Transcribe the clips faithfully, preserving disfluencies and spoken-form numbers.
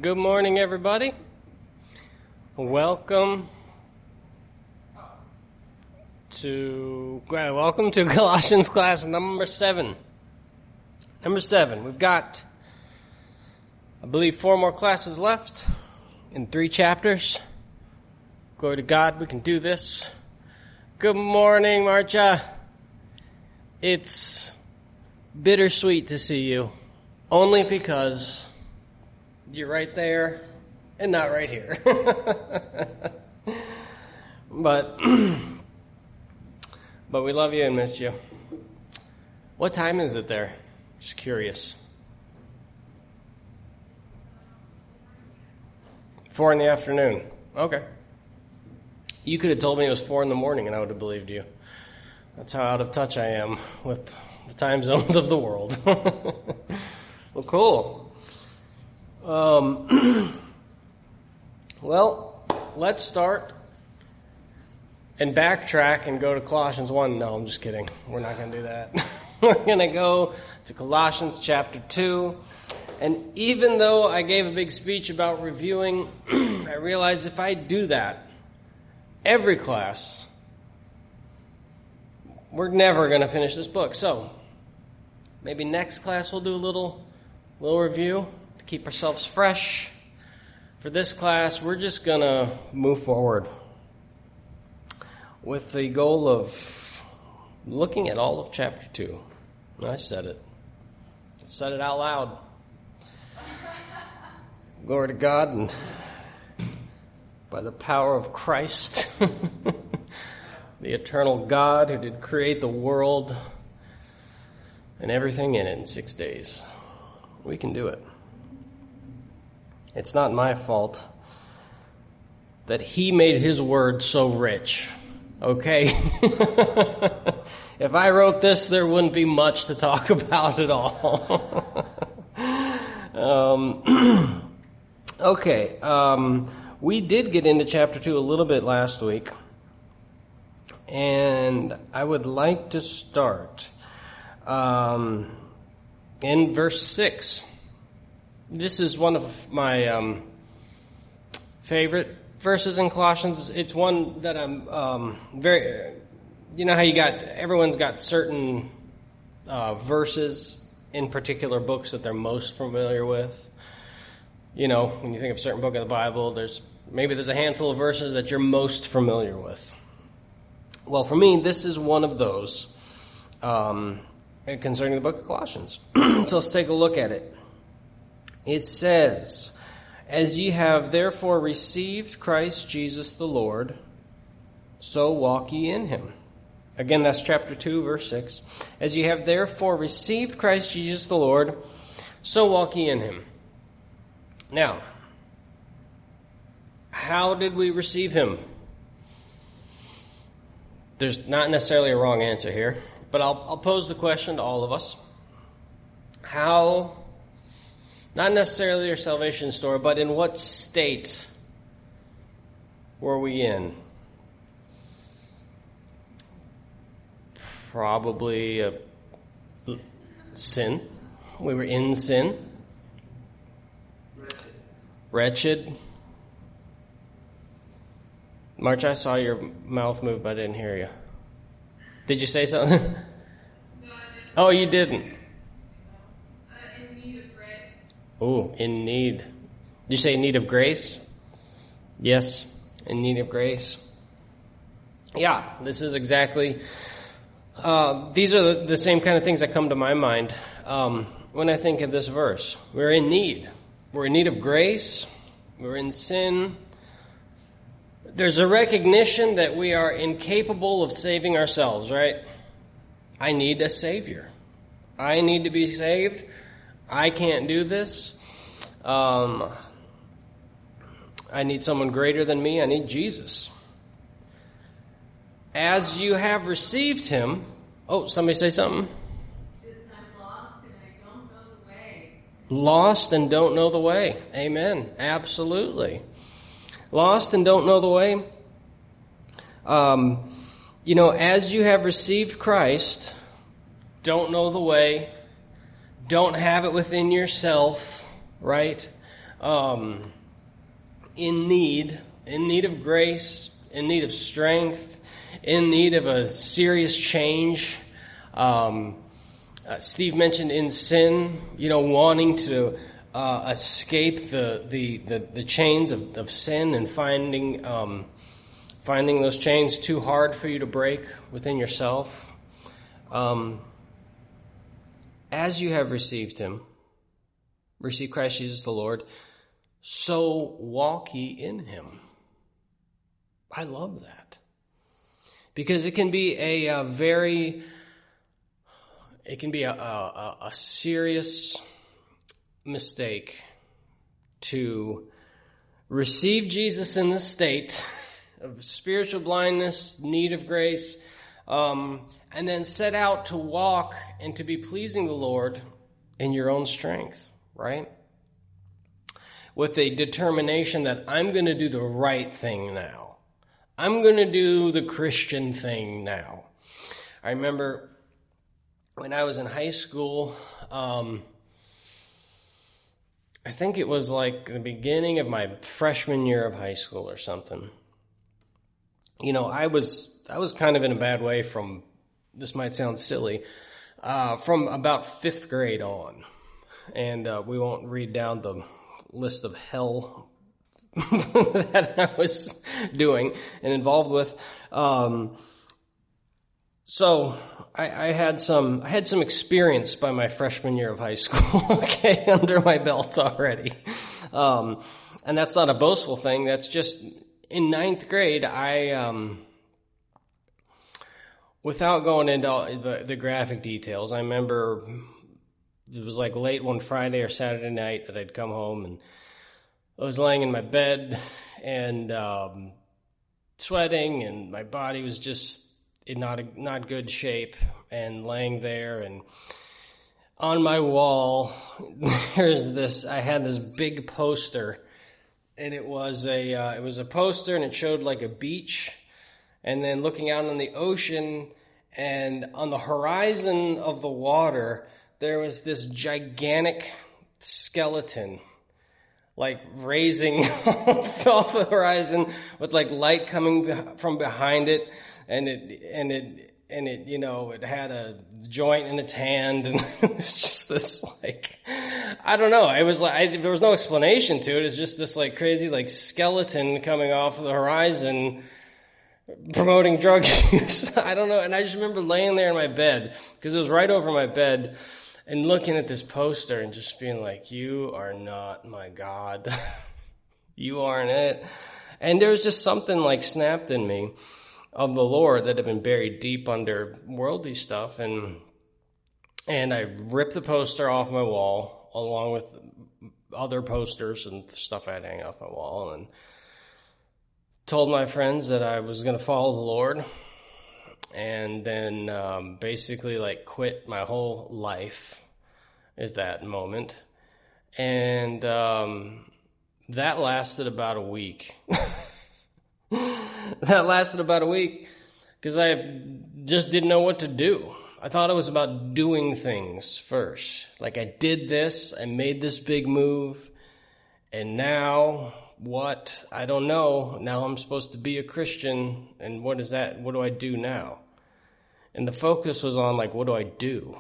Good morning, everybody. Welcome to welcome to Colossians class number seven. Number seven. We've got, I believe, four more classes left in three chapters. Glory to God, we can do this. Good morning, Marcia. It's bittersweet to see you, only because you're right there and not right here. but but we love you and miss you. What time is it there? Just curious. Four in the afternoon. Okay. You could have told me it was four in the morning and I would have believed you. That's how out of touch I am with the time zones of the world. Well, cool. Um, well, let's start and backtrack and go to Colossians one. No, I'm just kidding. We're not going to do that. We're going to go to Colossians chapter two. And even though I gave a big speech about reviewing, I realized if I do that every class, we're never going to finish this book. So maybe next class we'll do a little, little review to keep ourselves fresh. For this class, we're just going to move forward with the goal of looking at all of chapter two. I said it. I said it out loud. Glory to God, and by the power of Christ, the eternal God who did create the world and everything in it in six days. We can do it. It's not my fault that he made his word so rich, okay? If I wrote this, there wouldn't be much to talk about at all. um, okay, um, we did get into chapter two a little bit last week, and I would like to start um, in verse six. This is one of my um, favorite verses in Colossians. It's one that I'm um, very, you know how you got, everyone's got certain uh, verses in particular books that they're most familiar with. You know, when you think of a certain book of the Bible, there's maybe there's a handful of verses that you're most familiar with. Well, for me, this is one of those um, concerning the book of Colossians. So let's take a look at it. It says, "As ye have therefore received Christ Jesus the Lord, so walk ye in him." Again, that's chapter two, verse six. "As ye have therefore received Christ Jesus the Lord, so walk ye in him." Now, how did we receive him? There's not necessarily a wrong answer here, but I'll, I'll pose the question to all of us. How, not necessarily your salvation story, but in what state were we in? Probably a sin. We were in sin. Wretched. Wretched. March, I saw your mouth move, but I didn't hear you. Did you say something? No, I didn't. Oh, you didn't? Uh, in need of grace. Oh, in need. Did you say in need of grace? Yes, in need of grace. Yeah, this is exactly... Uh, these are the, the same kind of things that come to my mind um, when I think of this verse. We're in need. We're in need of grace. We're in sin. There's a recognition that we are incapable of saving ourselves, right? I need a Savior. I need to be saved. I can't do this. Um, I need someone greater than me. I need Jesus. As you have received him... Oh, somebody say something? I'm lost and I don't know the way. Lost and don't know the way. Amen. Absolutely. Lost and don't know the way. Um, you know, as you have received Christ, don't know the way, don't have it within yourself, right? um, in need, in need of grace, in need of strength, in need of a serious change. Um, uh, Steve mentioned in sin, you know, wanting to uh, escape the, the, the, the chains of, of sin and finding um, finding those chains too hard for you to break within yourself. Um, as you have received him, receive Christ Jesus the Lord, so walk ye in him. I love that. Because it can be a, a very, it can be a, a, a serious mistake to receive Jesus in this state of spiritual blindness, need of grace, um, and then set out to walk and to be pleasing the Lord in your own strength, right? With a determination that I'm going to do the right thing now. I'm going to do the Christian thing now. I remember when I was in high school, um, I think it was like the beginning of my freshman year of high school or something. You know, I was I was kind of in a bad way from, this might sound silly, uh, from about fifth grade on. And uh, we won't read down the list of hell that I was doing and involved with. Um, so I, I had some I had some experience by my freshman year of high school, okay, under my belt already. Um, and that's not a boastful thing. That's just in ninth grade, I, um, without going into all the, the graphic details, I remember it was like late one Friday or Saturday night that I'd come home and I was laying in my bed and um, sweating, and my body was just in not a, not good shape, and laying there, and on my wall there's this. I had this big poster, and it was a uh, it was a poster, and it showed like a beach, and then looking out on the ocean, and on the horizon of the water there was this gigantic skeleton, like raising off the horizon with like light coming from behind it, and it and it and it you know it had a joint in its hand, and it was just this like, I don't know, it was like I, there was no explanation to it. It's just this like crazy like skeleton coming off of the horizon, promoting drug use. I don't know, and I just remember laying there in my bed because it was right over my bed, and looking at this poster and just being like, you are not my God. You aren't it. And there was just something like snapped in me of the Lord that had been buried deep under worldly stuff. And and I ripped the poster off my wall along with other posters and stuff I had hanging off my wall, and told my friends that I was going to follow the Lord. And then um, basically like quit my whole life at that moment. And um, that lasted about a week. That lasted about a week because I just didn't know what to do. I thought it was about doing things first. Like I did this, I made this big move, and now what? I don't know. Now I'm supposed to be a Christian, and what is that? What do I do now? And the focus was on, like, what do I do?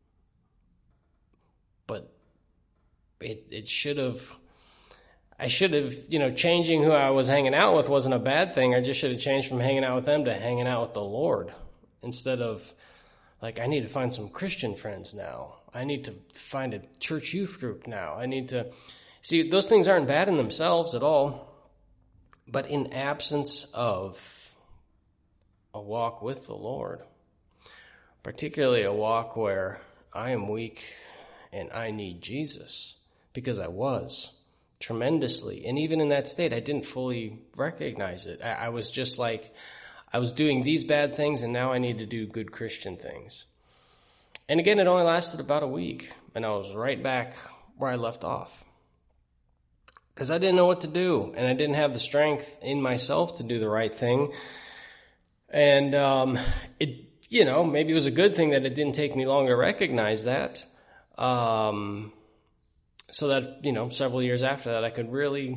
But it it should have, I should have, you know, changing who I was hanging out with wasn't a bad thing. I just should have changed from hanging out with them to hanging out with the Lord. Instead of, like, I need to find some Christian friends now. I need to find a church youth group now. I need to, see, those things aren't bad in themselves at all. But in absence of a walk with the Lord, particularly a walk where I am weak and I need Jesus, because I was tremendously. And even in that state, I didn't fully recognize it. I, I was just like, I was doing these bad things, and now I need to do good Christian things. And again, it only lasted about a week, and I was right back where I left off. Because I didn't know what to do, and I didn't have the strength in myself to do the right thing. And um, it You know, maybe it was a good thing that it didn't take me long to recognize that. Um, so that, you know, several years after that, I could really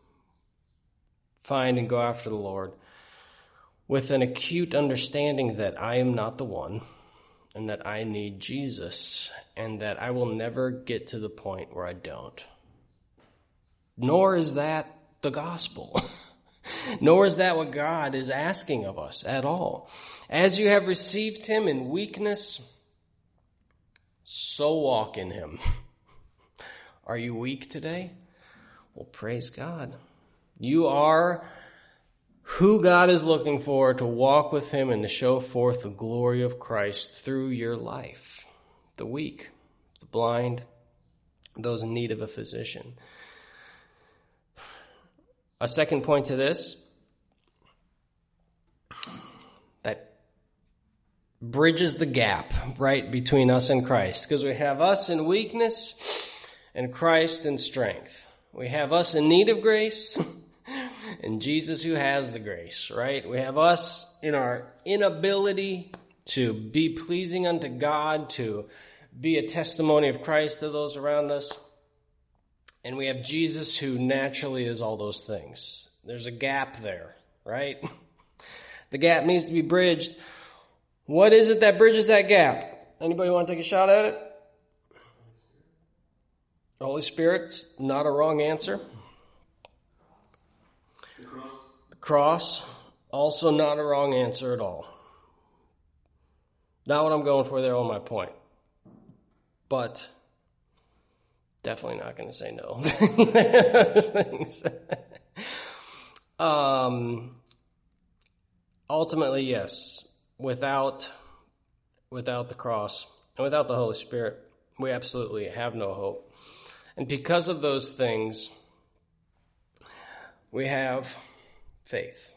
find and go after the Lord with an acute understanding that I am not the one, and that I need Jesus, and that I will never get to the point where I don't. Nor is that the gospel. Nor is that what God is asking of us at all. As you have received him in weakness, so walk in him. Are you weak today? Well, praise God. You are who God is looking for to walk with him and to show forth the glory of Christ through your life. The weak, the blind, those in need of a physician. A second point to this that bridges the gap, right, between us and Christ. Because we have us in weakness and Christ in strength. We have us in need of grace and Jesus who has the grace, right? We have us in our inability to be pleasing unto God, to be a testimony of Christ to those around us. And we have Jesus who naturally is all those things. There's a gap there, right? The gap needs to be bridged. What is it that bridges that gap? Anybody want to take a shot at it? The Holy Spirit's not a wrong answer. The cross. The cross, also not a wrong answer at all. Not what I'm going for there on my point. But definitely not going to say no. Those things. um, ultimately, yes. Without, without the cross and without the Holy Spirit, we absolutely have no hope. And because of those things, we have faith.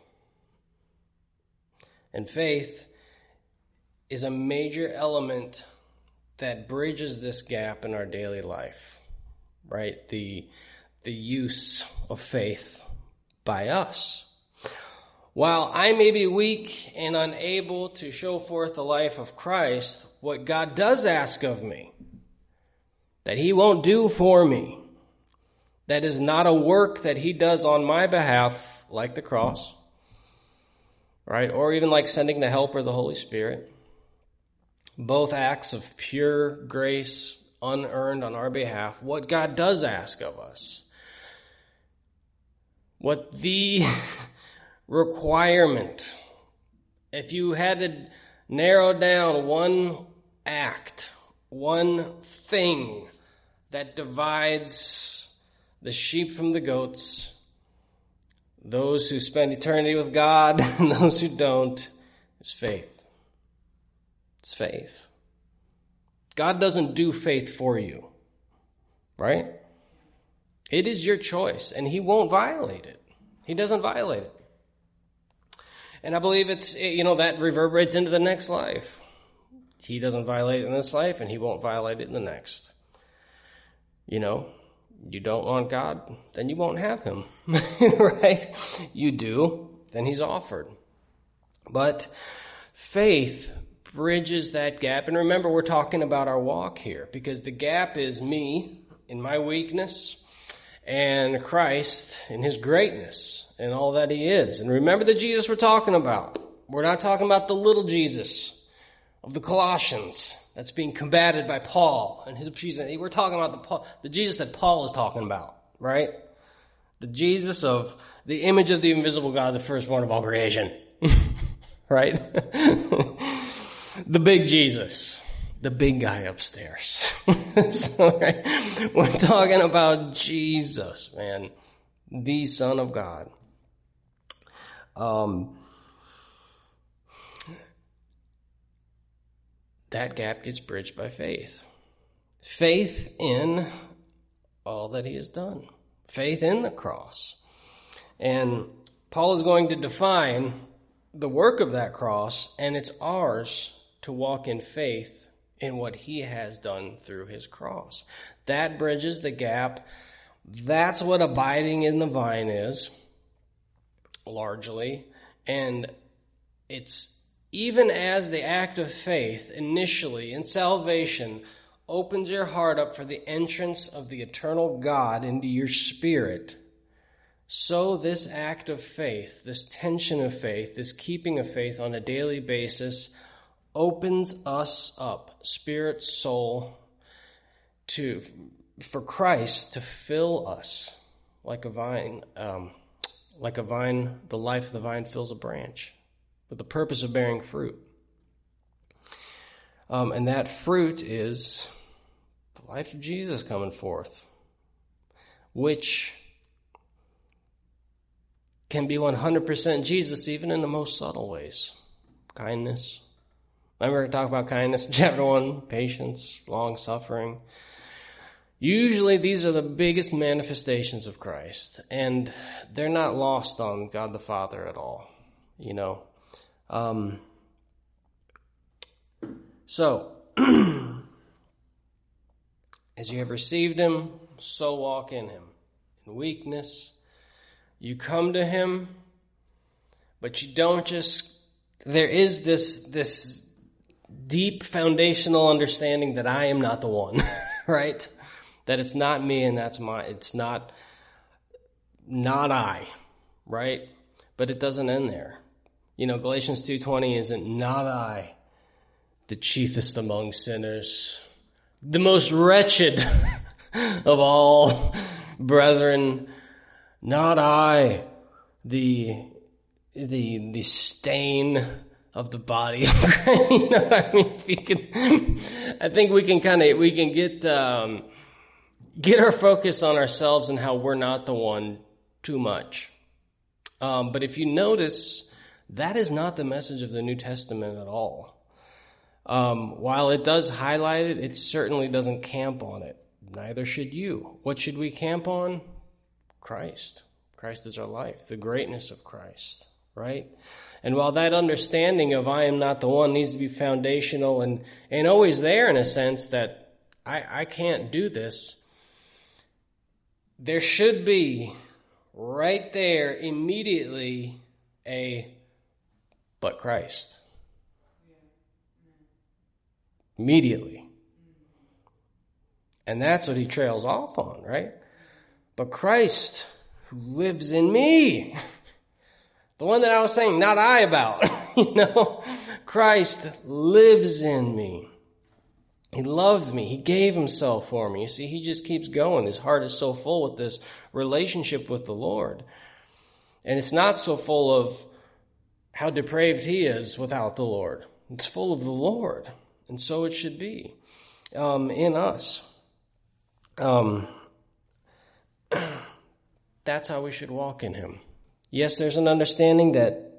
And faith is a major element that bridges this gap in our daily life, right? The, the use of faith by us. While I may be weak and unable to show forth the life of Christ, what God does ask of me, that he won't do for me, that is not a work that he does on my behalf, like the cross, right? Or even like sending the Helper, the Holy Spirit. Both acts of pure grace, unearned on our behalf. What God does ask of us, what the requirement, if you had to narrow down one act, one thing that divides the sheep from the goats, those who spend eternity with God and those who don't, is faith. It's faith. God doesn't do faith for you, right? It is your choice, and he won't violate it. He doesn't violate it. And I believe it's, you know, that reverberates into the next life. He doesn't violate it in this life, and he won't violate it in the next. You know, you don't want God, then you won't have him, right? You do, then he's offered. But faith bridges that gap. And remember, we're talking about our walk here, because the gap is me in my weakness and Christ in his greatness and all that he is. And remember the Jesus we're talking about. We're not talking about the little Jesus of the Colossians that's being combated by Paul and his Jesus. We're talking about the Paul, the Jesus that Paul is talking about, right? The Jesus of the image of the invisible God, the firstborn of all creation, right? The big Jesus, the big guy upstairs. So, right, we're talking about Jesus, man, the Son of God. Um, that gap gets bridged by faith. Faith in all that he has done. Faith in the cross. And Paul is going to define the work of that cross, and it's ours to walk in faith in what he has done through his cross. That bridges the gap. That's what abiding in the vine is, largely. And it's even as the act of faith initially in salvation opens your heart up for the entrance of the eternal God into your spirit, so this act of faith, this tension of faith, this keeping of faith on a daily basis opens us up, spirit, soul, to for Christ to fill us like a vine, um, like a vine, the life of the vine fills a branch with the purpose of bearing fruit. Um, and that fruit is the life of Jesus coming forth, which can be one hundred percent Jesus even in the most subtle ways. Kindness. Remember we talked about kindness in chapter one, patience, long-suffering. Usually these are the biggest manifestations of Christ, and they're not lost on God the Father at all, you know. Um, so, as you have received him, so walk in him. In weakness, you come to him, but you don't just, there is this, this deep foundational understanding that I am not the one, right? That it's not me and that's my, it's not, not I, right? But it doesn't end there. You know, Galatians two twenty isn't not I, the chiefest among sinners, the most wretched of all brethren, not I, the, the, the stain of the body of Christ. You know what I mean? If you can, I think we can kind of, we can get, um, get our focus on ourselves and how we're not the one too much. Um, but if you notice, that is not the message of the New Testament at all. Um, while it does highlight it, it certainly doesn't camp on it. Neither should you. What should we camp on? Christ. Christ is our life, the greatness of Christ, right? And while that understanding of I am not the one needs to be foundational and, and always there in a sense that I, I can't do this, there should be right there immediately a but Christ. Immediately. And that's what he trails off on, right? But Christ, who lives in me, the one that I was saying, not I about, you know, Christ lives in me. He loves me. He gave himself for me. You see, he just keeps going. His heart is so full with this relationship with the Lord. And it's not so full of how depraved he is without the Lord. It's full of the Lord. And so it should be um, in us. Um, that's how we should walk in him. Yes, there's an understanding that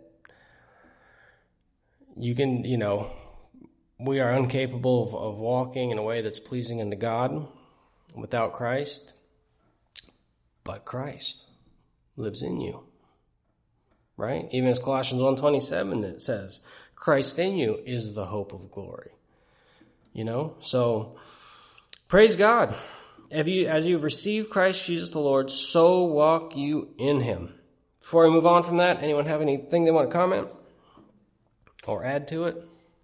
you can, you know, we are incapable of, of walking in a way that's pleasing unto God without Christ. But Christ lives in you. Right? Even as Colossians one twenty-seven it says, Christ in you is the hope of glory. You know? So, praise God. Have you, as you've received Christ Jesus the Lord, so walk you in him. Before we move on from that, anyone have anything they want to comment or add to it?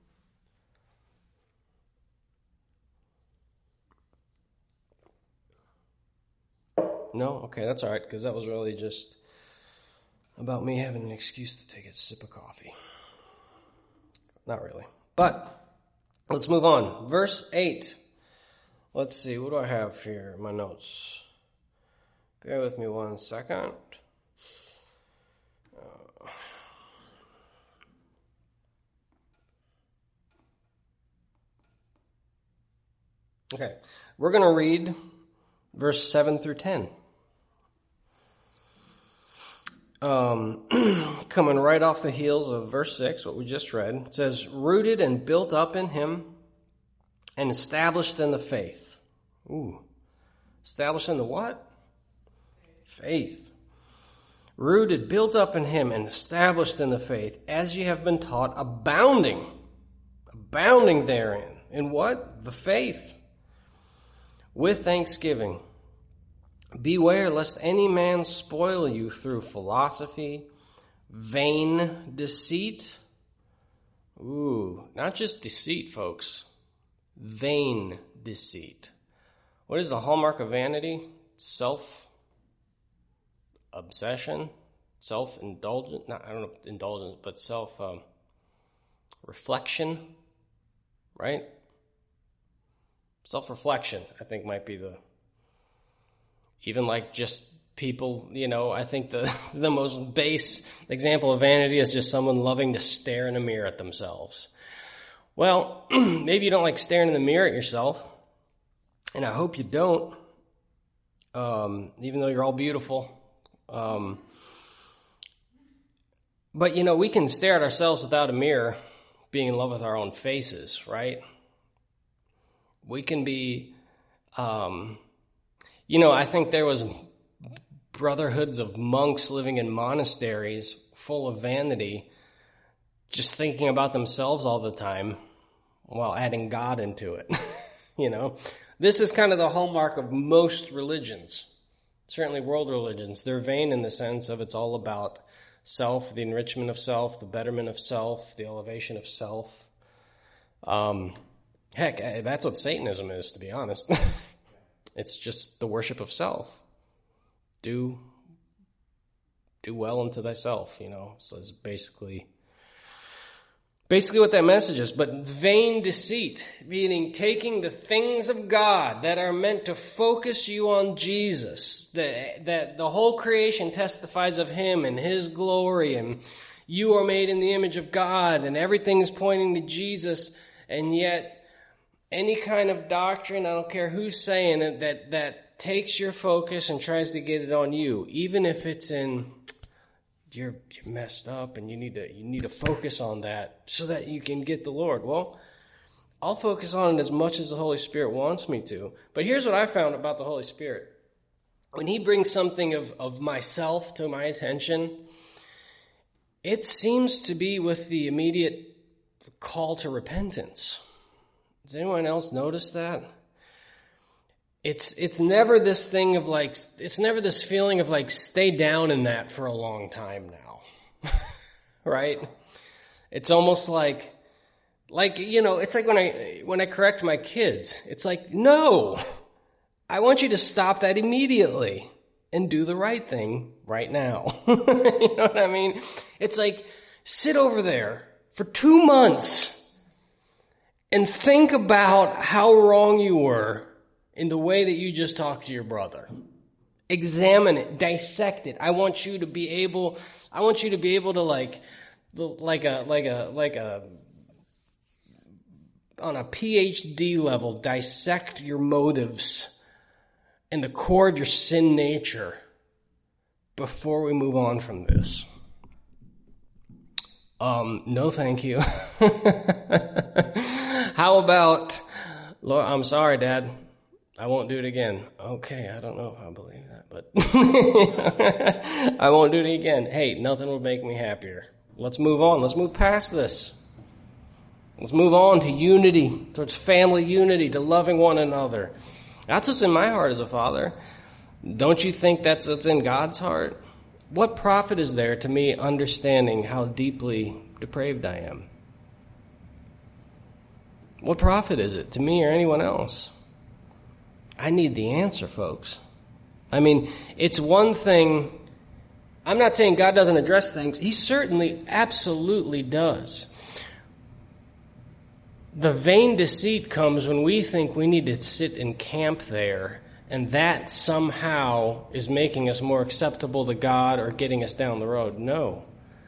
No? Okay, that's all right, because that was really just about me having an excuse to take a sip of coffee. Not really. But let's move on. Verse eight. Let's see, what do I have here in my notes? Bear with me one second. Uh, okay, we're going to read verse seven through ten. Um, coming right off the heels of verse six, what we just read. It says, rooted and built up in him and established in the faith. Ooh. Established in the what? Faith. Rooted, built up in him and established in the faith, as ye have been taught, abounding. Abounding therein. In what? The faith. With thanksgiving. Beware lest any man spoil you through philosophy, vain deceit. Ooh, not just deceit, folks. Vain deceit. What is the hallmark of vanity? Self-obsession, self-indulgence, not, I don't know if indulgence, but self-reflection, um, right? Self-reflection, I think, might be the, even like just people, you know, I think the, the most base example of vanity is just someone loving to stare in a mirror at themselves. Well, maybe you don't like staring in the mirror at yourself, and I hope you don't, um, even though you're all beautiful. Um, but, you know, we can stare at ourselves without a mirror, being in love with our own faces, right? We can be, um, you know, I think there was brotherhoods of monks living in monasteries full of vanity, just thinking about themselves all the time while adding God into it. You know, this is kind of the hallmark of most religions, certainly world religions. They're vain in the sense of it's all about self, the enrichment of self, the betterment of self, the elevation of self. Um, heck, that's what Satanism is, to be honest. It's just the worship of self. Do, do well unto thyself, you know, so it's basically, basically what that message is. But vain deceit, meaning taking the things of God that are meant to focus you on Jesus, that, that the whole creation testifies of him and his glory, and you are made in the image of God, and everything is pointing to Jesus, and yet any kind of doctrine, I don't care who's saying it, that, that takes your focus and tries to get it on you, even if it's in you're, you're messed up and you need to you need to focus on that so that you can get the Lord. Well, I'll focus on it as much as the Holy Spirit wants me to. But here's what I found about the Holy Spirit. When he brings something of, of myself to my attention, it seems to be with the immediate call to repentance. Does anyone else notice that? It's it's never this thing of like, it's never this feeling of like, stay down in that for a long time now, right? It's almost like, like, you know, it's like when I, when I correct my kids, it's like, no, I want you to stop that immediately and do the right thing right now. You know what I mean? It's like, sit over there for two months and think about how wrong you were in the way that you just talked to your brother. Examine it, dissect it. I want you to be able, I want you to be able to like, like a, like a, like a, on a P H D level, dissect your motives and the core of your sin nature before we move on from this. Um, no, thank you. How about, Lord, I'm sorry, Dad. I won't do it again. Okay, I don't know if I believe that, but I won't do it again. Hey, nothing will make me happier. Let's move on. Let's move past this. Let's move on to unity, towards family unity, to loving one another. That's what's in my heart as a father. Don't you think that's what's in God's heart? What profit is there to me understanding how deeply depraved I am? What profit is it to me or anyone else? I need the answer, folks. I mean, it's one thing. I'm not saying God doesn't address things. He certainly, absolutely does. The vain deceit comes when we think we need to sit and camp there, and that somehow is making us more acceptable to God or getting us down the road. No.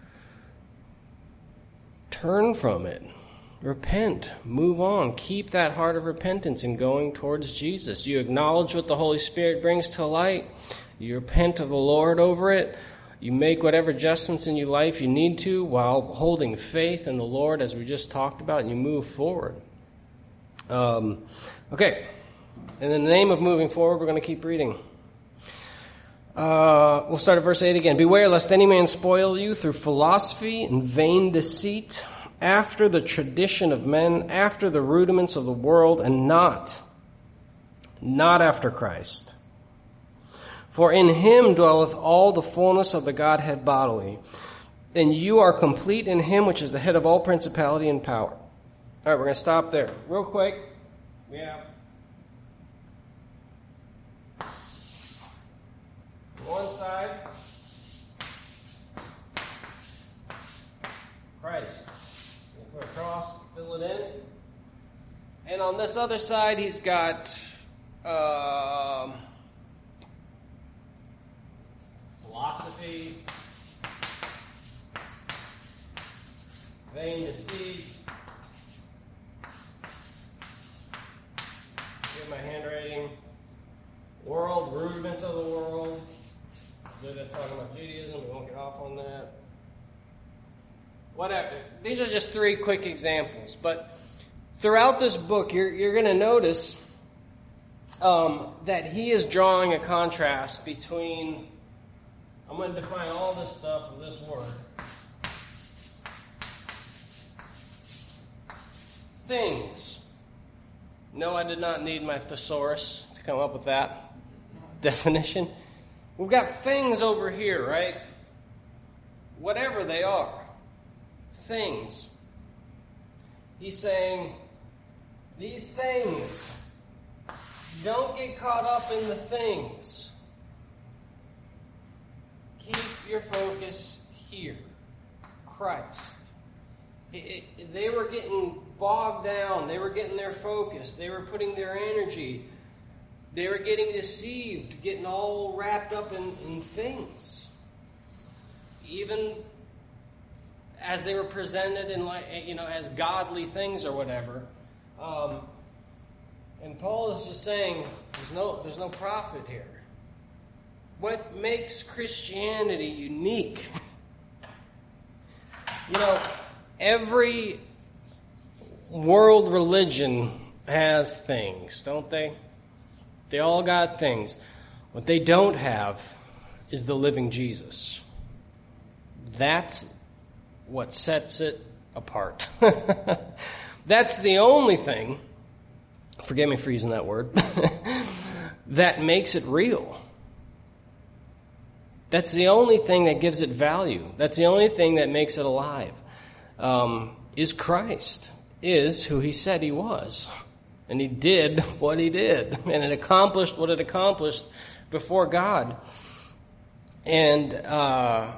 Turn from it. Repent. Move on. Keep that heart of repentance and going towards Jesus. You acknowledge what the Holy Spirit brings to light. You repent of the Lord over it. You make whatever adjustments in your life you need to while holding faith in the Lord, as we just talked about, and you move forward. Um, okay. In the name of moving forward, we're going to keep reading. Uh, we'll start at verse eight again. Beware lest any man spoil you through philosophy and vain deceit, after the tradition of men, after the rudiments of the world, and not, not after Christ. For in him dwelleth all the fullness of the Godhead bodily, and you are complete in him, which is the head of all principality and power. All right, we're going to stop there. Real quick, we have one side, Christ. You put a cross, fill it in. And on this other side, he's got um, philosophy, vain deceit. Get my handwriting. World, rudiments of the world. That's talking about Judaism. We won't get off on that. Whatever. These are just three quick examples. But throughout this book, you're, you're going to notice um, that he is drawing a contrast between, I'm going to define all this stuff with this word. Things. No, I did not need my thesaurus to come up with that definition. We've got things over here, right? Whatever they are. Things. He's saying, these things, don't get caught up in the things. Keep your focus here. Christ. It, it, they were getting bogged down. They were getting their focus. They were putting their energy. They were getting deceived, getting all wrapped up in, in things. Even as they were presented in, like, you know, as godly things or whatever. Um, and Paul is just saying, there's no, there's no profit here. What makes Christianity unique? You know, every world religion has things, don't they? They all got things. What they don't have is the living Jesus. That's what sets it apart. That's the only thing, forgive me for using that word, that makes it real. That's the only thing that gives it value. That's the only thing that makes it alive. Um, is Christ, is who he said he was. And he did what he did. And it accomplished what it accomplished before God. And uh,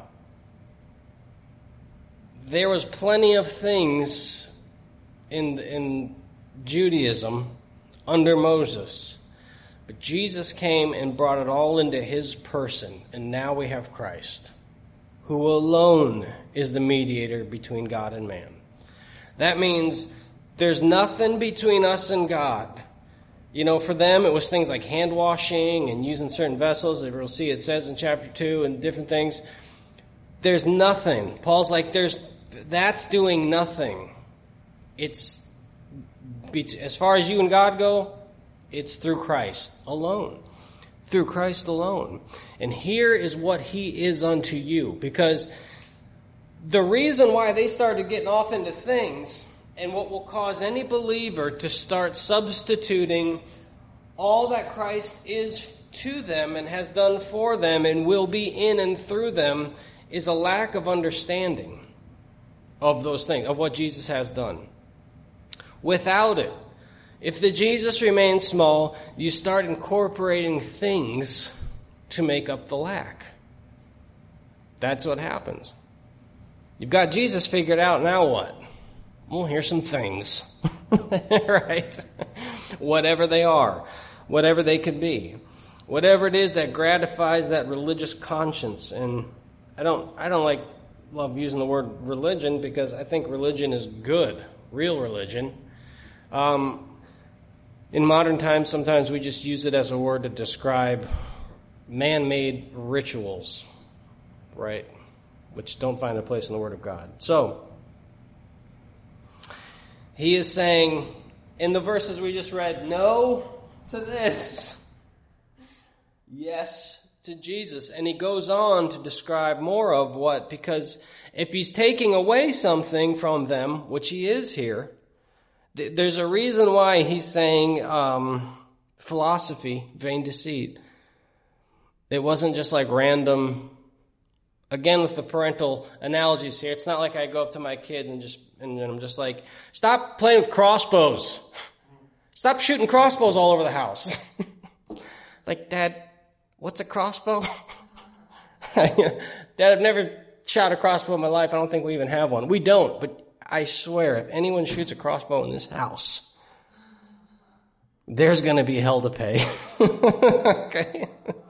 there was plenty of things in, in Judaism under Moses. But Jesus came and brought it all into his person. And now we have Christ, who alone is the mediator between God and man. That means there's nothing between us and God. You know, for them, it was things like hand washing and using certain vessels. We'll see it says in chapter two and different things. There's nothing. Paul's like, there's that's doing nothing. It's, as far as you and God go, it's through Christ alone. Through Christ alone. And here is what he is unto you. Because the reason why they started getting off into things, and what will cause any believer to start substituting all that Christ is to them and has done for them and will be in and through them, is a lack of understanding of those things, of what Jesus has done. Without it, if the Jesus remains small, you start incorporating things to make up the lack. That's what happens. You've got Jesus figured out, now what? Well, here's some things, right? Whatever they are, whatever they could be, whatever it is that gratifies that religious conscience. And I don't, I don't like love using the word religion because I think religion is good, real religion. Um, in modern times, sometimes we just use it as a word to describe man-made rituals, right? Which don't find a place in the Word of God. So, he is saying, in the verses we just read, no to this. Yes to Jesus. And he goes on to describe more of what, because if he's taking away something from them, which he is here, th- there's a reason why he's saying um, philosophy, vain deceit. It wasn't just like random. Again, with the parental analogies here, it's not like I go up to my kids and just and I'm just like, stop playing with crossbows. Stop shooting crossbows all over the house. Like, Dad, what's a crossbow? Dad, I've never shot a crossbow in my life. I don't think we even have one. We don't, but I swear, if anyone shoots a crossbow in this house, there's going to be hell to pay. Okay?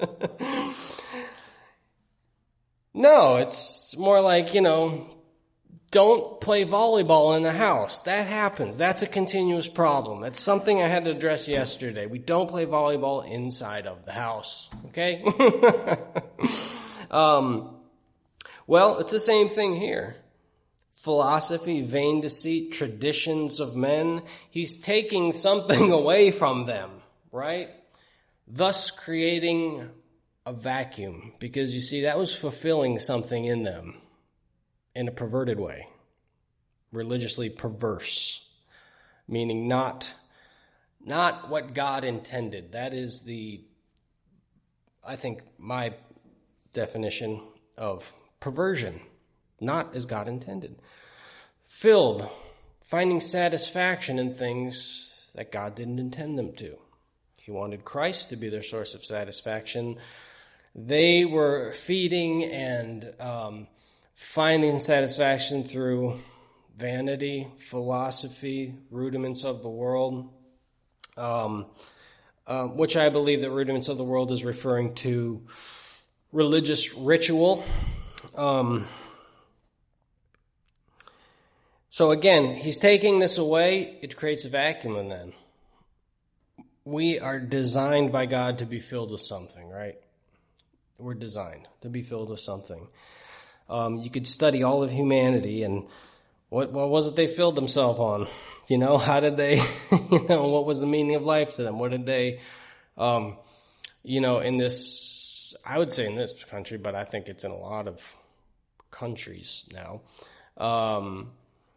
No, it's more like, you know, don't play volleyball in the house. That happens. That's a continuous problem. That's something I had to address yesterday. We don't play volleyball inside of the house. Okay? um, well, it's the same thing here. Philosophy, vain deceit, traditions of men. He's taking something away from them, right? Thus creating a vacuum. Because you see, that was fulfilling something in them. In a perverted way, religiously perverse, meaning not, not what God intended. That is the, I think, my definition of perversion, not as God intended. Filled, finding satisfaction in things that God didn't intend them to. He wanted Christ to be their source of satisfaction. They were feeding and um, finding satisfaction through vanity, philosophy, rudiments of the world, um, uh, which I believe that rudiments of the world is referring to religious ritual. Um, so again, he's taking this away. It creates a vacuum in them. We are designed by God to be filled with something, right? We're designed to be filled with something. Um, you could study all of humanity and what, what was it they filled themselves on? You know, how did they, you know, what was the meaning of life to them? What did they, um, you know, in this, I would say in this country, but I think it's in a lot of countries now, um,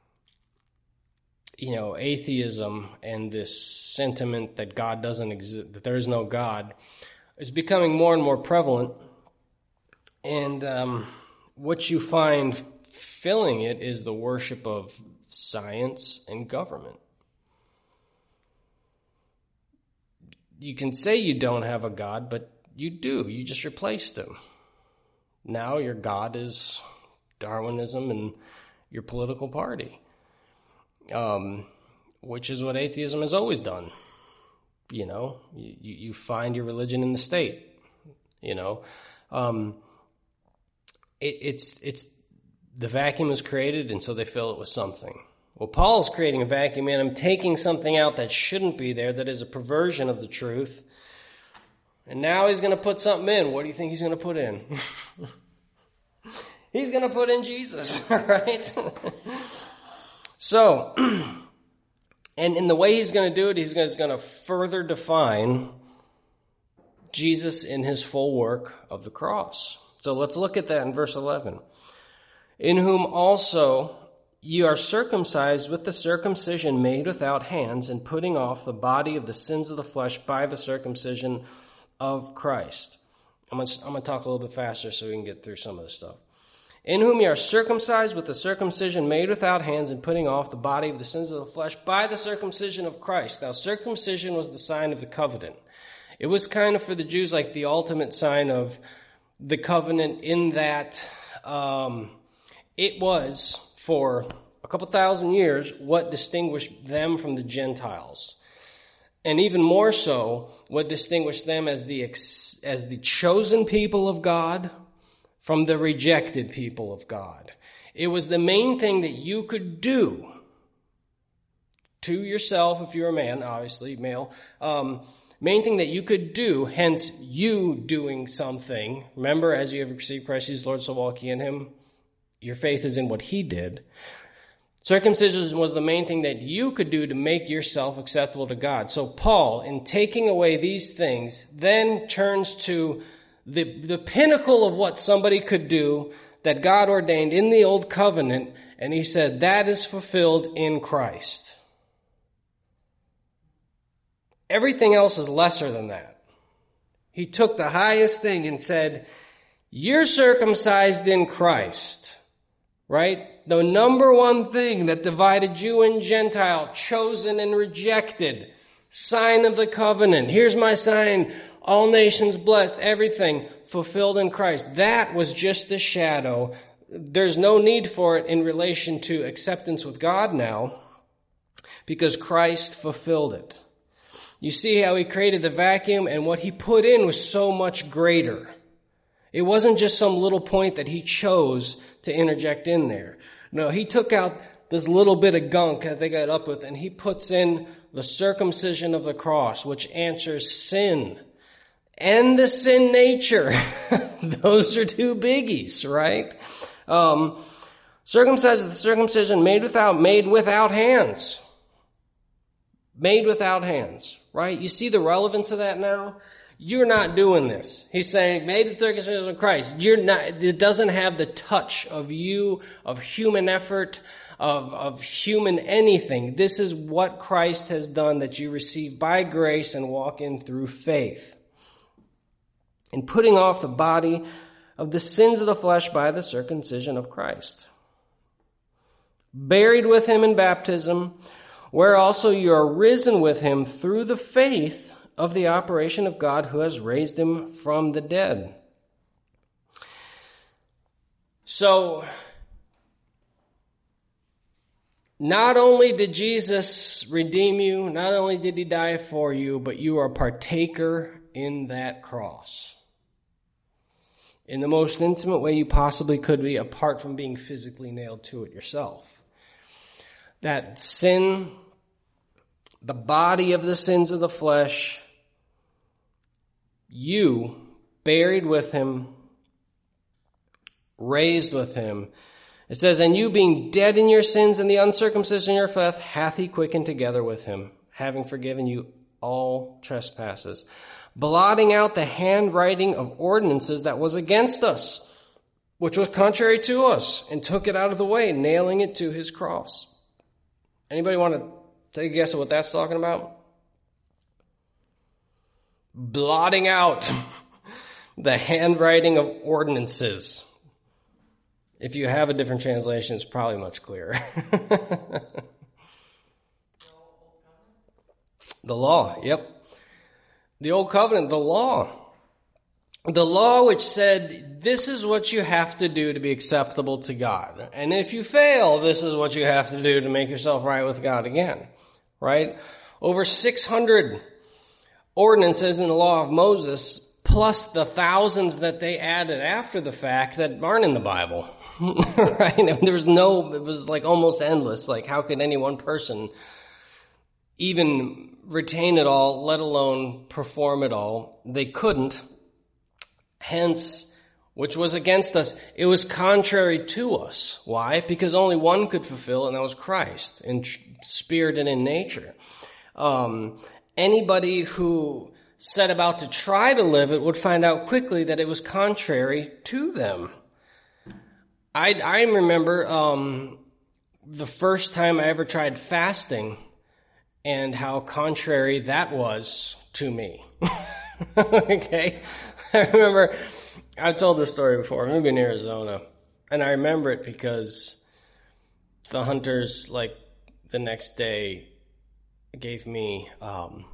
you know, atheism and this sentiment that God doesn't exist, that there is no God, is becoming more and more prevalent. And, um, what you find filling it is the worship of science and government. You can say you don't have a God, but you do. You just replaced him. Now your God is Darwinism and your political party, um, which is what atheism has always done. You know, you, you find your religion in the state, you know. Um, it, it's it's the vacuum is created, and so they fill it with something. Well, Paul's creating a vacuum in him, taking something out that shouldn't be there, that is a perversion of the truth. And now he's going to put something in. What do you think he's going to put in? He's going to put in Jesus, right? So, and in the way he's going to do it, he's going to further define Jesus in his full work of the cross. So let's look at that in verse eleven. In whom also you are circumcised with the circumcision made without hands, and putting off the body of the sins of the flesh by the circumcision of Christ. I'm going to, I'm going to talk a little bit faster so we can get through some of this stuff. In whom you are circumcised with the circumcision made without hands, and putting off the body of the sins of the flesh by the circumcision of Christ. Now, circumcision was the sign of the covenant. It was kind of for the Jews like the ultimate sign of the covenant, in that um, it was, for a couple thousand years, what distinguished them from the Gentiles. And even more so, what distinguished them as the ex- as the chosen people of God from the rejected people of God. It was the main thing that you could do to yourself, if you're a man, obviously, male, um, main thing that you could do, hence you doing something. Remember, as you have received Christ Jesus, Lord, so walk ye in him. Your faith is in what he did. Circumcision was the main thing that you could do to make yourself acceptable to God. So Paul, in taking away these things, then turns to the, the pinnacle of what somebody could do that God ordained in the old covenant, and he said that is fulfilled in Christ. Everything else is lesser than that. He took the highest thing and said, you're circumcised in Christ, right? The number one thing that divided Jew and Gentile, chosen and rejected, sign of the covenant. Here's my sign all nations blessed, everything fulfilled in Christ. That was just a shadow. There's no need for it in relation to acceptance with God now, because Christ fulfilled it. You see how he created the vacuum, and what he put in was so much greater. It wasn't just some little point that he chose to interject in there. No, he took out this little bit of gunk that they got up with, and he puts in the circumcision of the cross, which answers sin and the sin nature. Those are two biggies, right? Um, circumcised the circumcision made without, made without hands. Made without hands, right? You see the relevance of that now? You're not doing this. He's saying, made the circumcision of Christ. You're not, it doesn't have the touch of you, of human effort, of, of human anything. This is what Christ has done that you receive by grace and walk in through faith. In putting off the body of the sins of the flesh by the circumcision of Christ. Buried with him in baptism, where also you are risen with him through the faith of the operation of God who has raised him from the dead. So, not only did Jesus redeem you, not only did he die for you, but you are a partaker in that cross. In the most intimate way you possibly could be, apart from being physically nailed to it yourself. That sin, the body of the sins of the flesh, you buried with him, raised with him. It says, and you being dead in your sins and the uncircumcision in your flesh, hath he quickened together with him, having forgiven you all trespasses, blotting out the handwriting of ordinances that was against us, which was contrary to us, and took it out of the way, nailing it to his cross. Anybody want to take a guess at what that's talking about? Blotting out the handwriting of ordinances. If you have a different translation, it's probably much clearer. The law, yep. The old covenant, the law. The law which said, this is what you have to do to be acceptable to God. And if you fail, this is what you have to do to make yourself right with God again. Right? Over six hundred ordinances in the law of Moses, plus the thousands that they added after the fact that aren't in the Bible. Right? I mean, there was no, it was like almost endless. Like, how could any one person even retain it all, let alone perform it all? They couldn't. Hence, which was against us, it was contrary to us. Why? Because only one could fulfill, and that was Christ, in spirit and in nature. Um, anybody who set about to try to live it would find out quickly that it was contrary to them. I, I remember um, the first time I ever tried fasting and how contrary that was to me. Okay? I remember, I've told this story before, maybe in Arizona, and I remember it because the hunters, like, the next day gave me um,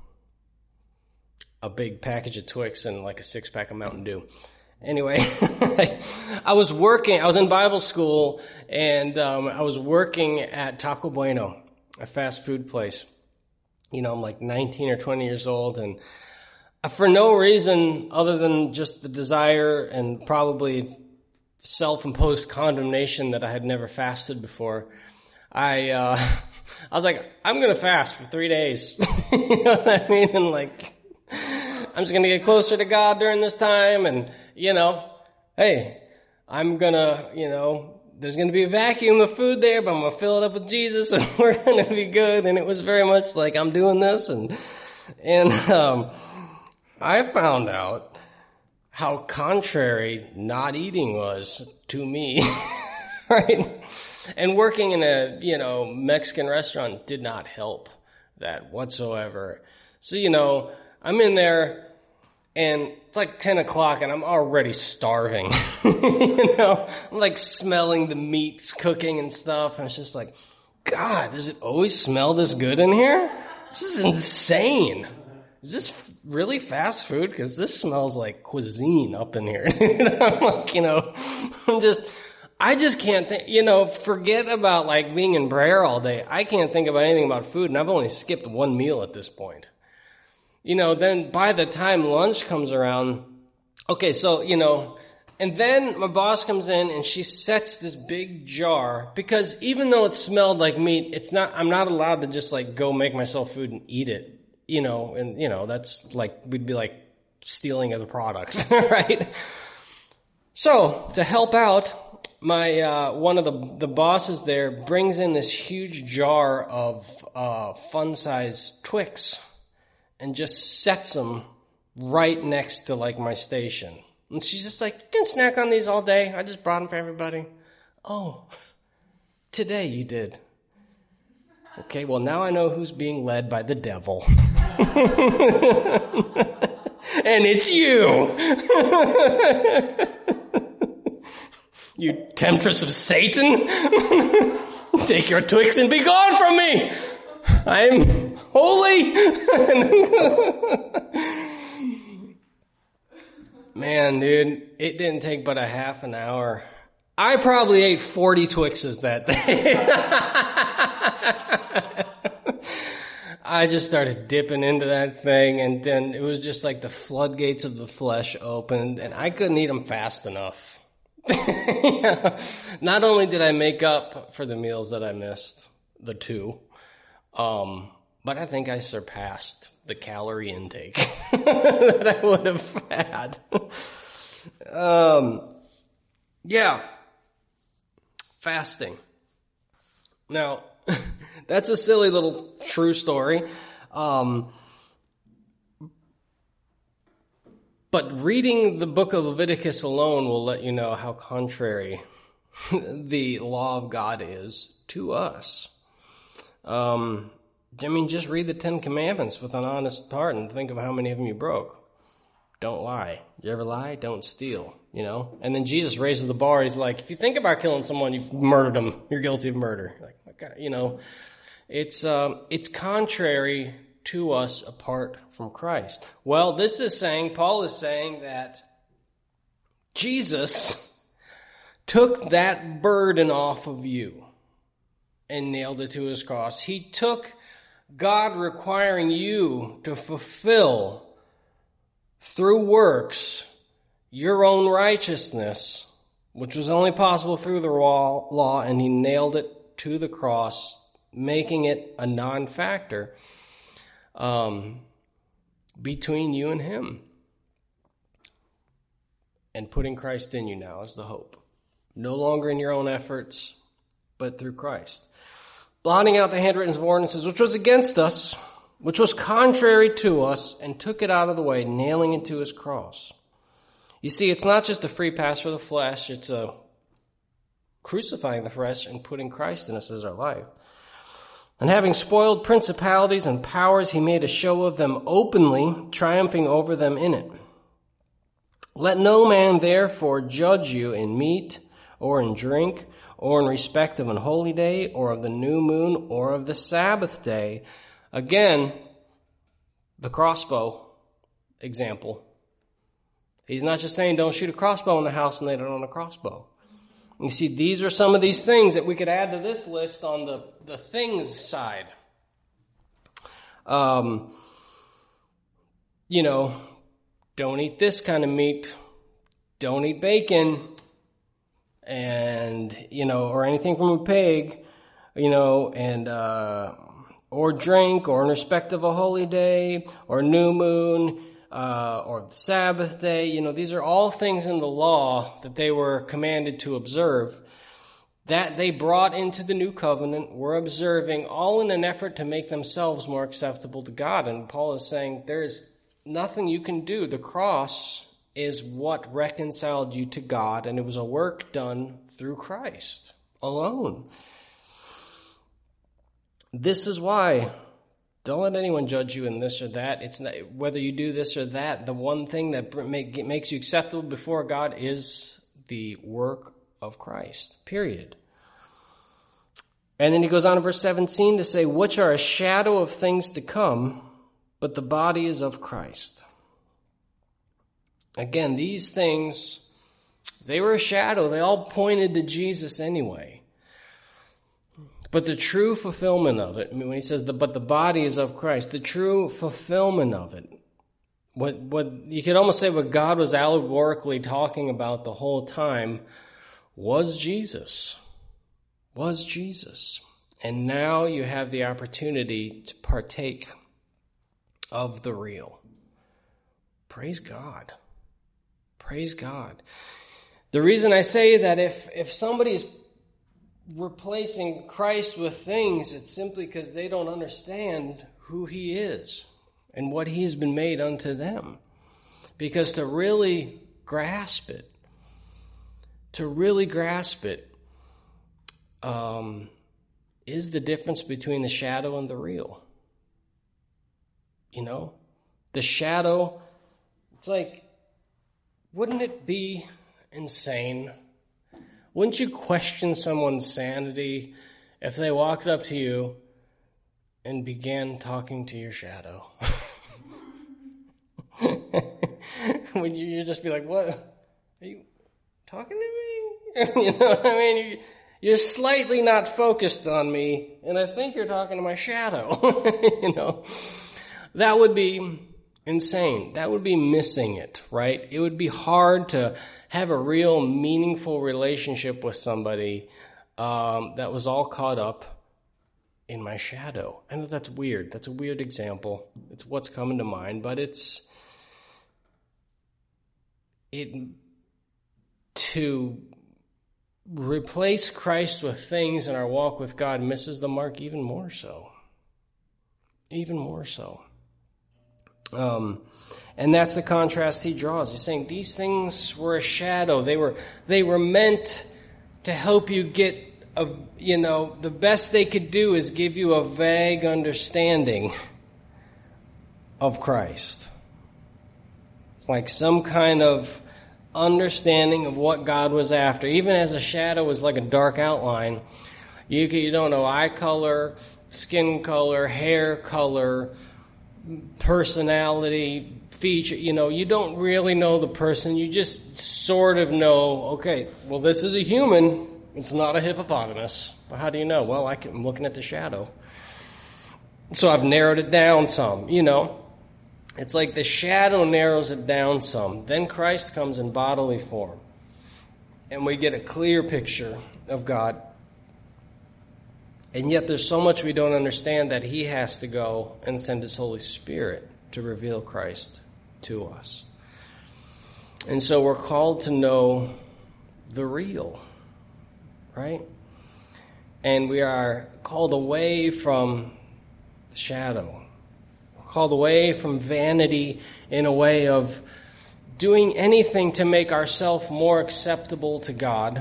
a big package of Twix and like a six-pack of Mountain Dew. Anyway, I was working, I was in Bible school, and um, I was working at Taco Bueno, a fast food place. You know, I'm like nineteen or twenty years old, and for no reason other than just the desire and probably self-imposed condemnation that I had never fasted before, I uh, I was like, I'm going to fast for three days. You know what I mean? And like, I'm just going to get closer to God during this time. And, you know, hey, I'm going to, you know, there's going to be a vacuum of food there, but I'm going to fill it up with Jesus and we're going to be good. And it was very much like, I'm doing this. And, and, um, I found out how contrary not eating was to me, right? And working in a, you know, Mexican restaurant did not help that whatsoever. So, you know, I'm in there and it's like ten o'clock and I'm already starving. You know, I'm like smelling the meats cooking and stuff. And it's just like, God, does it always smell this good in here? This is insane. Is this really fast food? Because this smells like cuisine up in here. I'm like, you know, I'm just, I just can't think, you know, forget about like being in prayer all day. I can't think about anything about food, and I've only skipped one meal at this point. You know, then by the time lunch comes around, okay, so, you know, and then my boss comes in and she sets this big jar, because even though it smelled like meat, it's not, I'm not allowed to just like go make myself food and eat it, you know, and, you know, that's like, we'd be like stealing of the product, right? So to help out, my, uh, one of the, the bosses there brings in this huge jar of, uh, fun-sized Twix and just sets them right next to like my station. And she's just like, you can snack on these all day. I just brought them for everybody. Oh, today you did. Okay, well now I know who's being led by the devil. And it's you. You temptress of Satan. Take your Twix and be gone from me. I'm holy. Man, dude, it didn't take but a half an hour. I probably ate forty Twixes that day. I just started dipping into that thing, and then it was just like the floodgates of the flesh opened, and I couldn't eat them fast enough. Yeah. Not only did I make up for the meals that I missed, the two, um, but I think I surpassed the calorie intake that I would have had. um, yeah. Fasting. Now, that's a silly little true story. Um, but reading the book of Leviticus alone will let you know how contrary the law of God is to us. Um, I mean, just read the Ten Commandments with an honest heart and think of how many of them you broke. Don't lie. You ever lie? Don't steal, you know? And then Jesus raises the bar. He's like, if you think about killing someone, you've murdered them. You're guilty of murder. Like, okay, you know, it's, um, it's contrary to us apart from Christ. Well, this is saying, Paul is saying that Jesus took that burden off of you and nailed it to his cross. He took God requiring you to fulfill through works your own righteousness, which was only possible through the law, and he nailed it to the cross, making it a non-factor um, between you and him, and putting Christ in you now as the hope. No longer in your own efforts, but through Christ. Blotting out the handwritten ordinances, which was against us, which was contrary to us, and took it out of the way, nailing it to his cross. You see, it's not just a free pass for the flesh, it's a crucifying the flesh and putting Christ in us as our life. And having spoiled principalities and powers, he made a show of them openly, triumphing over them in it. Let no man therefore judge you in meat or in drink, or in respect of an holy day, or of the new moon, or of the Sabbath day. Again, the crossbow example. He's not just saying don't shoot a crossbow in the house and lay it on a crossbow. You see, these are some of these things that we could add to this list on the, the things side. Um, you know, don't eat this kind of meat. Don't eat bacon. And, you know, or anything from a pig, you know, and, uh, or drink, or in respect of a holy day, or new moon, uh, or the Sabbath day. You know, these are all things in the law that they were commanded to observe, that they brought into the new covenant, were observing, all in an effort to make themselves more acceptable to God. And Paul is saying there is nothing you can do. The cross is what reconciled you to God, and it was a work done through Christ alone. This is why, don't let anyone judge you in this or that. It's not, whether you do this or that, the one thing that make, makes you acceptable before God is the work of Christ, period. And then he goes on in verse seventeen to say, which are a shadow of things to come, but the body is of Christ. Again, these things, they were a shadow. They all pointed to Jesus anyway. But the true fulfillment of it, I mean, when he says, the, but the body is of Christ, the true fulfillment of it, what what you could almost say what God was allegorically talking about the whole time was Jesus. Was Jesus. And now you have the opportunity to partake of the real. Praise God. Praise God. The reason I say that if, if somebody's replacing Christ with things, it's simply because they don't understand who he is and what he's been made unto them. Because to really grasp it, to really grasp it, um, is the difference between the shadow and the real. You know, the shadow, it's like, wouldn't it be insane? Wouldn't you question someone's sanity if they walked up to you and began talking to your shadow? Would you you'd just be like, what? Are you talking to me? You know what I mean? You, you're slightly not focused on me, and I think you're talking to my shadow. You know? That would be insane. That would be missing it, right? It would be hard to have a real meaningful relationship with somebody um, that was all caught up in my shadow. I know that's weird. That's a weird example. It's what's coming to mind, but it's it to replace Christ with things in our walk with God misses the mark even more so. Even more so. Um, and that's the contrast he draws. He's saying these things were a shadow. They were they were meant to help you get a, you know, the best they could do is give you a vague understanding of Christ. Like some kind of understanding of what God was after. Even as a shadow was like a dark outline, you you don't know eye color, skin color, hair color, personality, feature, you know, you don't really know the person. You just sort of know, okay, well, this is a human. It's not a hippopotamus. Well, how do you know? Well, I can, I'm looking at the shadow. So I've narrowed it down some, you know. It's like the shadow narrows it down some. Then Christ comes in bodily form. And we get a clear picture of God. And yet there's so much we don't understand that he has to go and send his Holy Spirit to reveal Christ to us. And so we're called to know the real, right? And we are called away from the shadow. We're called away from vanity in a way of doing anything to make ourselves more acceptable to God,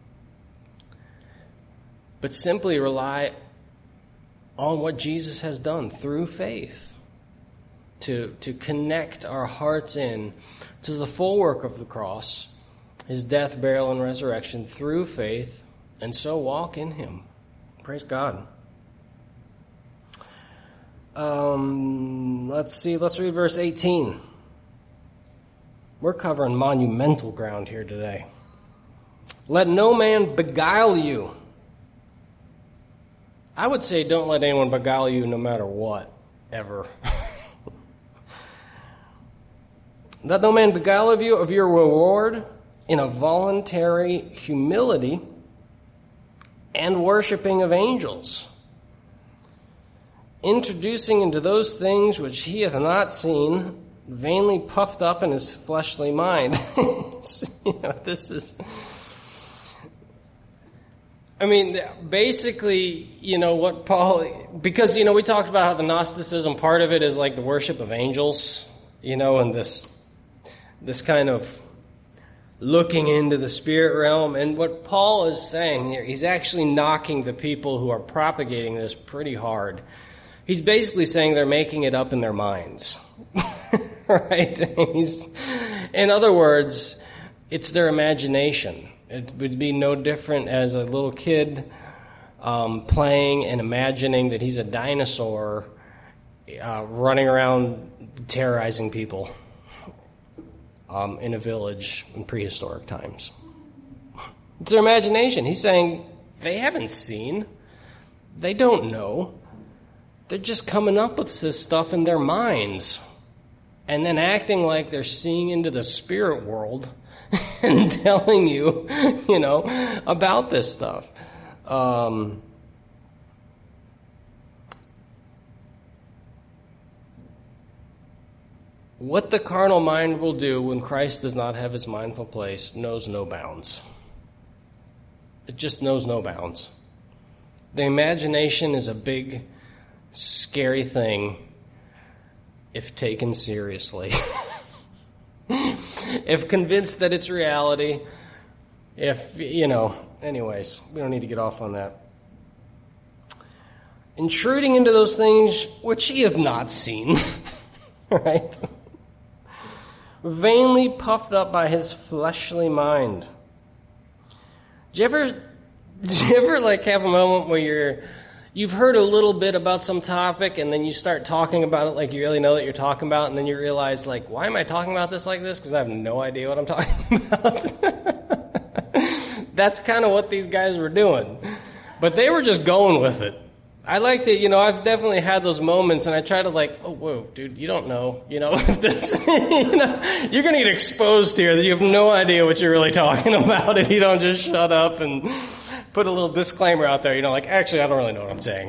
but simply rely on what Jesus has done through faith to, to connect our hearts in to the full work of the cross, his death, burial, and resurrection through faith, and so walk in him. Praise God. Um, let's see, let's read verse eighteen. We're covering monumental ground here today. Let no man beguile you. I would say don't let anyone beguile you no matter what, ever. Let no man beguile of you of your reward in a voluntary humility and worshiping of angels, introducing into those things which he hath not seen, vainly puffed up in his fleshly mind. You know, this is... I mean, basically, you know, what Paul... Because, you know, we talked about how the Gnosticism, part of it is like the worship of angels, you know, and this this kind of looking into the spirit realm. And what Paul is saying here, he's actually knocking the people who are propagating this pretty hard. He's basically saying they're making it up in their minds. Right? He's, in other words, it's their imagination. It would be no different as a little kid um, playing and imagining that he's a dinosaur uh, running around terrorizing people um, in a village in prehistoric times. It's their imagination. He's saying they haven't seen. They don't know. They're just coming up with this stuff in their minds and then acting like they're seeing into the spirit world and telling you, you know, about this stuff. Um, what the carnal mind will do when Christ does not have his mindful place knows no bounds. It just knows no bounds. The imagination is a big, scary thing if taken seriously. If convinced that it's reality, if, you know, anyways, we don't need to get off on that. Intruding into those things which ye have not seen, right? Vainly puffed up by his fleshly mind. Do you ever, do you ever like have a moment where you're, you've heard a little bit about some topic and then you start talking about it like you really know that you're talking about, and then you realize, like, why am I talking about this like this? Because I have no idea what I'm talking about. That's kind of what these guys were doing. But they were just going with it. I like to, you know, I've definitely had those moments, and I try to like, oh, whoa, dude, you don't know, you know, if this, you know, you're going to get exposed here that you have no idea what you're really talking about if you don't just shut up and put a little disclaimer out there, you know, like, actually, I don't really know what I'm saying.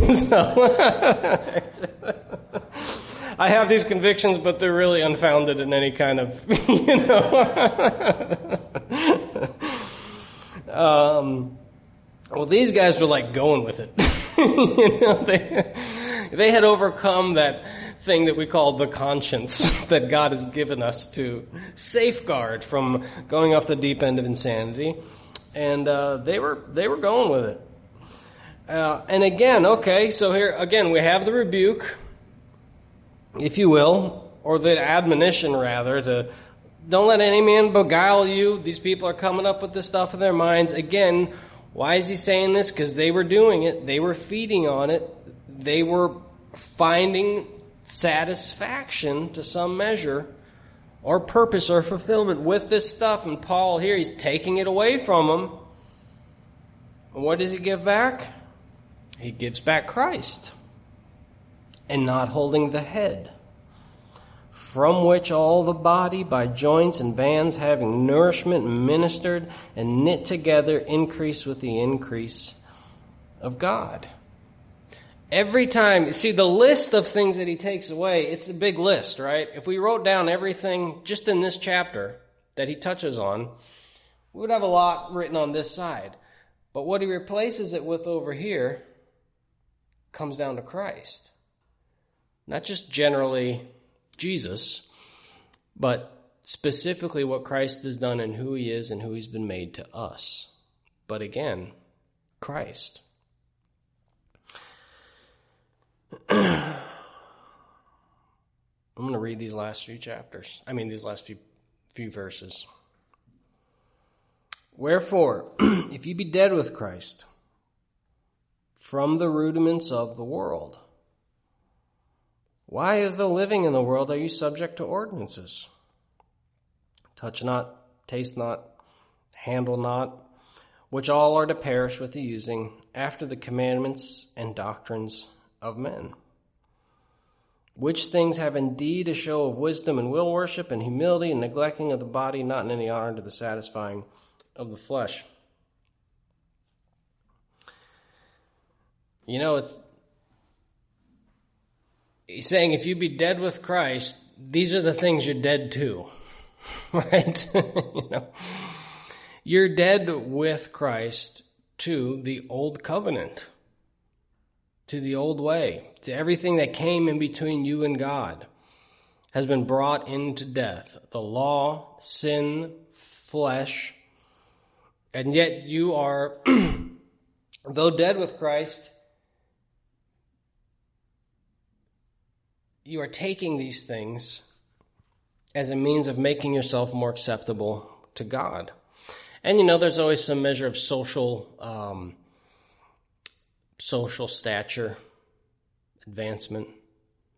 So, I have these convictions, but they're really unfounded in any kind of, you know. um, well, these guys were like going with it. You know, they, they had overcome that thing that we call the conscience that God has given us to safeguard from going off the deep end of insanity. And uh, they were they were going with it. Uh, and again, okay, so here, again, we have the rebuke, if you will, or the admonition, rather, to don't let any man beguile you. These people are coming up with this stuff in their minds. Again, why is he saying this? Because they were doing it. They were feeding on it. They were finding satisfaction to some measure or purpose or fulfillment with this stuff. And Paul here, he's taking it away from them. And what does he give back? He gives back Christ and not holding the head, from which all the body by joints and bands having nourishment ministered and knit together increase with the increase of God. Every time, you see the list of things that he takes away, it's a big list, right? If we wrote down everything just in this chapter that he touches on, we would have a lot written on this side. But what he replaces it with over here comes down to Christ. Not just generally Jesus, but specifically what Christ has done and who he is and who he's been made to us. But again, Christ. I'm going to read these last few chapters. I mean, these last few few verses. Wherefore, if ye be dead with Christ from the rudiments of the world, why, as though living in the world, are you subject to ordinances? Touch not, taste not, handle not, which all are to perish with the using, after the commandments and doctrines of men. Which things have indeed a show of wisdom and will worship and humility and neglecting of the body, not in any honor to the satisfying of the flesh. You know, it's he's saying if you be dead with Christ, these are the things you're dead to, right? You know, you're dead with Christ to the old covenant, to the old way, to everything that came in between you and God has been brought into death. The law, sin, flesh, and yet you are, though dead with Christ, you are taking these things as a means of making yourself more acceptable to God. And, you know, there's always some measure of social um, social stature, advancement,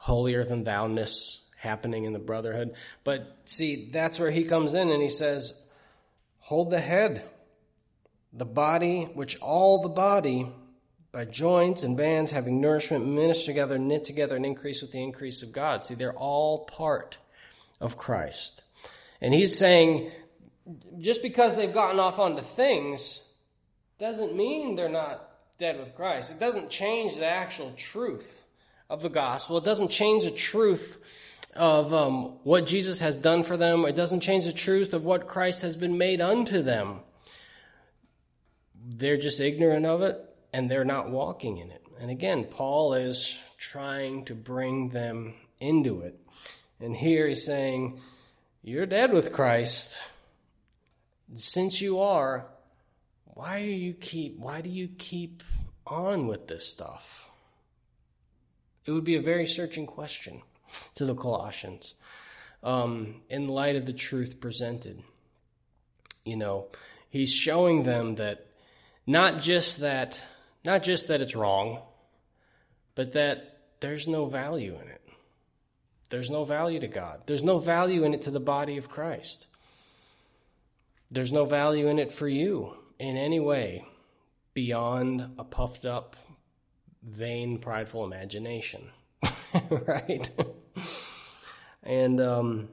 holier-than-thou-ness happening in the brotherhood. But see, that's where he comes in and he says, hold the head, the body, which all the body, by joints and bands, having nourishment, minister together, knit together, and increase with the increase of God. See, they're all part of Christ. And he's saying, just because they've gotten off onto things doesn't mean they're not dead with Christ. It doesn't change the actual truth of the gospel. It doesn't change the truth of um, what Jesus has done for them. It doesn't change the truth of what Christ has been made unto them. They're just ignorant of it, and they're not walking in it. And again, Paul is trying to bring them into it. And here he's saying, you're dead with Christ. Since you are, why are you keep why do you keep on with this stuff? It would be a very searching question to the Colossians, um, in light of the truth presented. You know, he's showing them that not just that not just that it's wrong, but that there's no value in it. There's no value to God. There's no value in it to the body of Christ. There's no value in it for you in any way beyond a puffed up, vain, prideful imagination. Right? And um,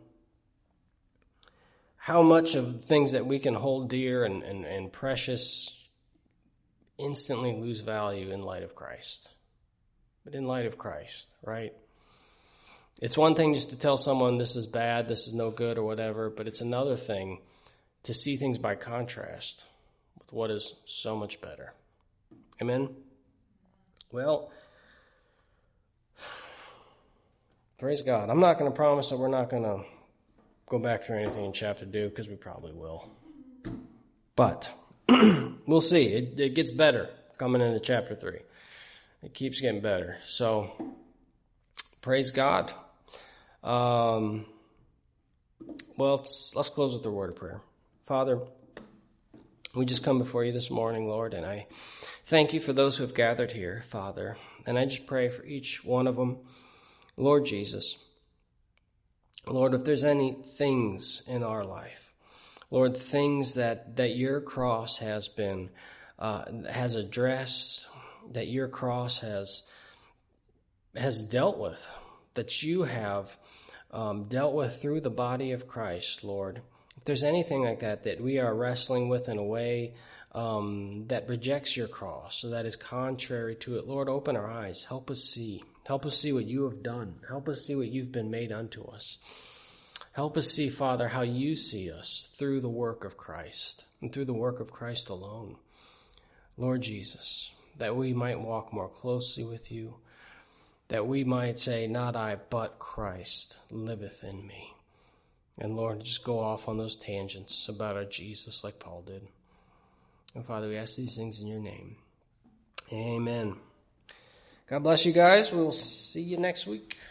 how much of things that we can hold dear and, and, and precious instantly lose value in light of Christ. But in light of Christ, right? It's one thing just to tell someone this is bad, this is no good or whatever, but it's another thing to see things by contrast with what is so much better. Amen? Well, praise God. I'm not going to promise that we're not going to go back through anything in chapter two, because we probably will. But we'll see. It, it gets better coming into chapter three. It keeps getting better. So, praise God. Um, well, let's, let's close with a word of prayer. Father, we just come before you this morning, Lord, and I thank you for those who have gathered here, Father. And I just pray for each one of them, Lord Jesus. Lord, if there's any things in our life, Lord, things that, that your cross has been, uh, has addressed, that your cross has, has dealt with, that you have um, dealt with through the body of Christ, Lord. If there's anything like that that we are wrestling with in a way um, that rejects your cross, or that is contrary to it, Lord, open our eyes. Help us see. Help us see what you have done. Help us see what you've been made unto us. Help us see, Father, how you see us through the work of Christ and through the work of Christ alone. Lord Jesus, that we might walk more closely with you, that we might say, not I, but Christ liveth in me. And Lord, just go off on those tangents about our Jesus like Paul did. And Father, we ask these things in your name. Amen. God bless you guys. We'll see you next week.